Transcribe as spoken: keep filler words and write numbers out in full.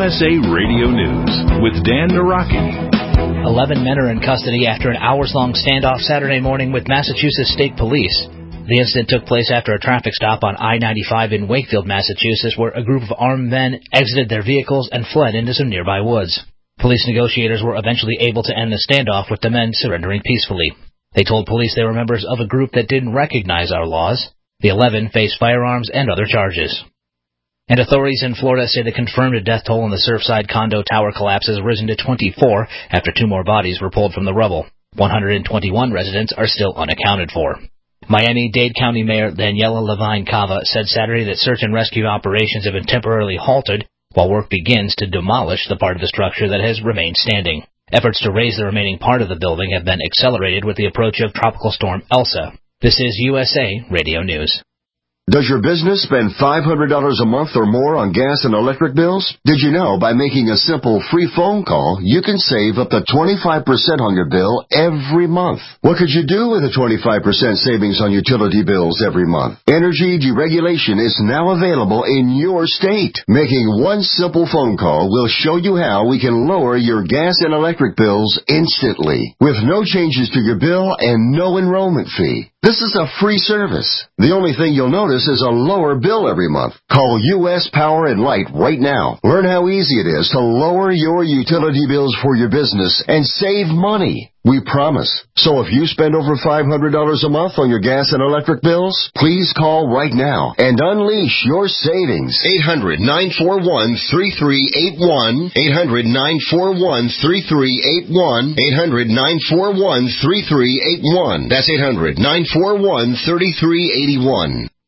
S A Radio News with Dan Naraki. Eleven men are in custody after an hours-long standoff Saturday morning with Massachusetts State Police. The incident took place after a traffic stop on I ninety-five in Wakefield, Massachusetts, where a group of armed men exited their vehicles and fled into some nearby woods. Police negotiators were eventually able to end the standoff with the men surrendering peacefully. They told police they were members of a group that didn't recognize our laws. The eleven face firearms and other charges. And authorities in Florida say the confirmed death toll in the Surfside condo tower collapse has risen to twenty-four after two more bodies were pulled from the rubble. one hundred twenty-one residents are still unaccounted for. Miami-Dade County Mayor Daniela Levine Cava said Saturday that search and rescue operations have been temporarily halted while work begins to demolish the part of the structure that has remained standing. Efforts to raise the remaining part of the building have been accelerated with the approach of Tropical Storm Elsa. This is U S A Radio News. Does your business spend five hundred dollars a month or more on gas and electric bills? Did you know by making a simple free phone call, you can save up to twenty-five percent on your bill every month? What could you do with a twenty-five percent savings on utility bills every month? Energy deregulation is now available in your state. Making one simple phone call will show you how we can lower your gas and electric bills instantly, with no changes to your bill and no enrollment fee. This is a free service. The only thing you'll notice is a lower bill every month. Call U S Power and Light right now. Learn how easy it is to lower your utility bills for your business and save money. We promise. So if you spend over five hundred dollars a month on your gas and electric bills, please call right now and unleash your savings. eight hundred, nine four one, three three eight one. eight hundred, nine four one, three three eight one. eight hundred, nine four one, three three eight one. That's eight hundred, nine four one, three three eight one.